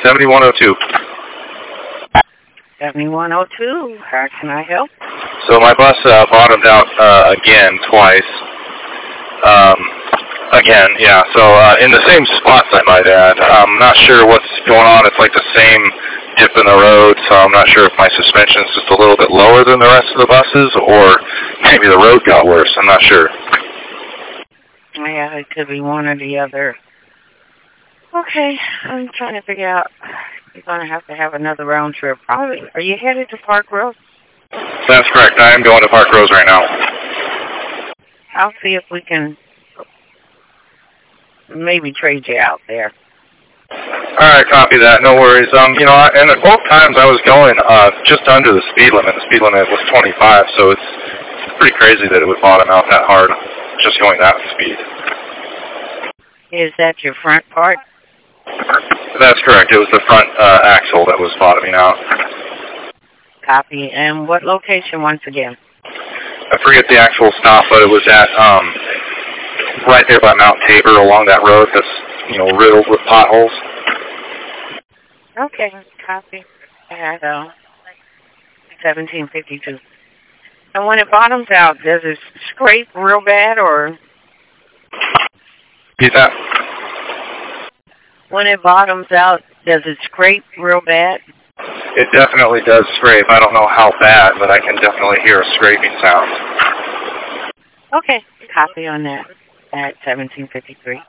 7102. 7102, how can I help? So my bus bottomed out again twice. Again, yeah. So in the same spots, I might add. I'm not sure what's going on. It's like the same dip in the road, so I'm not sure if my suspension's just a little bit lower than the rest of the buses, or maybe the road got worse. I'm not sure. Yeah, it could be one or the other. Okay, I'm trying to figure out. You're going to have another round trip. Probably. Are you headed to Park Rose? That's correct. I am going to Park Rose right now. I'll see if we can maybe trade you out there. All right, copy that. No worries. You know, and at both times I was going just under the speed limit. The speed limit was 25, so it's pretty crazy that it would bottom out that hard, just going that speed. Is that your front part? That's correct. It was the front axle that was bottoming out. Copy. And what location once again? I forget the actual stop, but it was at right there by Mount Tabor along that road that's, you know, riddled with potholes. Okay, copy. At 1752. And when it bottoms out, does it scrape real bad or? Repeat that. When it bottoms out, does it scrape real bad? It definitely does scrape. I don't know how bad, but I can definitely hear a scraping sound. Okay, copy on that at 1753.